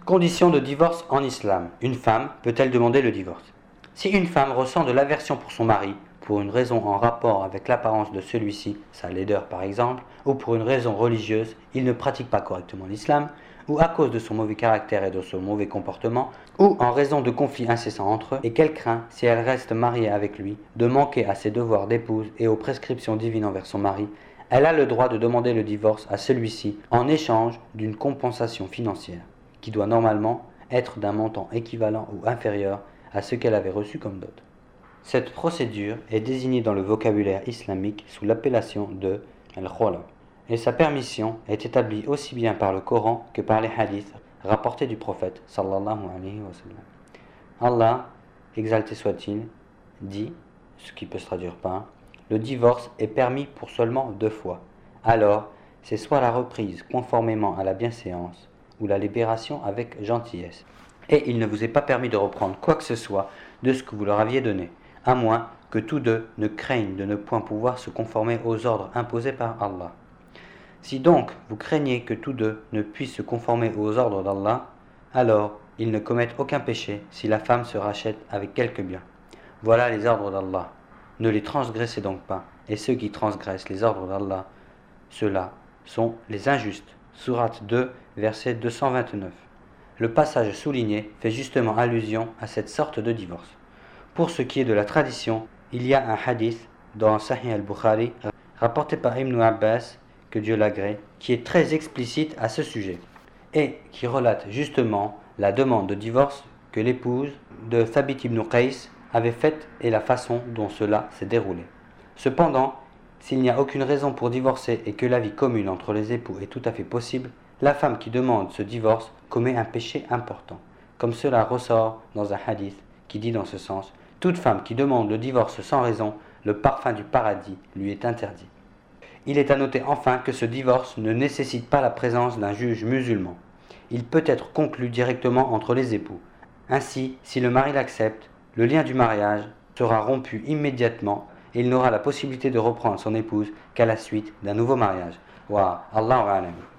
Conditions de divorce en islam. Une femme peut-elle demander le divorce? Si une femme ressent de l'aversion pour son mari, pour une raison en rapport avec l'apparence de celui-ci, sa laideur par exemple, ou pour une raison religieuse, il ne pratique pas correctement l'islam, ou à cause de son mauvais caractère et de son mauvais comportement, ou en raison de conflits incessants entre eux, et qu'elle craint, si elle reste mariée avec lui, de manquer à ses devoirs d'épouse et aux prescriptions divines envers son mari, elle a le droit de demander le divorce à celui-ci en échange d'une compensation financière, qui doit normalement être d'un montant équivalent ou inférieur à ce qu'elle avait reçu comme dot. Cette procédure est désignée dans le vocabulaire islamique sous l'appellation de al-khula, et sa permission est établie aussi bien par le Coran que par les hadiths rapportés du prophète sallallahu alayhi wa sallam. Allah, exalté soit-il, dit, ce qui peut se traduire par le divorce est permis pour seulement 2 fois. Alors, c'est soit la reprise conformément à la bienséance, ou la libération avec gentillesse. Et il ne vous est pas permis de reprendre quoi que ce soit de ce que vous leur aviez donné, à moins que tous deux ne craignent de ne point pouvoir se conformer aux ordres imposés par Allah. Si donc vous craignez que tous deux ne puissent se conformer aux ordres d'Allah, alors ils ne commettent aucun péché si la femme se rachète avec quelque bien. Voilà les ordres d'Allah. Ne les transgressez donc pas, et ceux qui transgressent les ordres d'Allah, ceux-là sont les injustes. Sourate 2, verset 229. Le passage souligné fait justement allusion à cette sorte de divorce. Pour ce qui est de la tradition, il y a un hadith dans Sahih al-Bukhari, rapporté par Ibn Abbas, que Dieu l'agrée, qui est très explicite à ce sujet, et qui relate justement la demande de divorce que l'épouse de Thabit ibn Qais avait faite et la façon dont cela s'est déroulé. Cependant, s'il n'y a aucune raison pour divorcer et que la vie commune entre les époux est tout à fait possible, la femme qui demande ce divorce commet un péché important, comme cela ressort dans un hadith qui dit dans ce sens « Toute femme qui demande le divorce sans raison, le parfum du paradis lui est interdit ». Il est à noter enfin que ce divorce ne nécessite pas la présence d'un juge musulman. Il peut être conclu directement entre les époux. Ainsi, si le mari l'accepte, le lien du mariage sera rompu immédiatement et il n'aura la possibilité de reprendre son épouse qu'à la suite d'un nouveau mariage. Wa Allahu a'lam.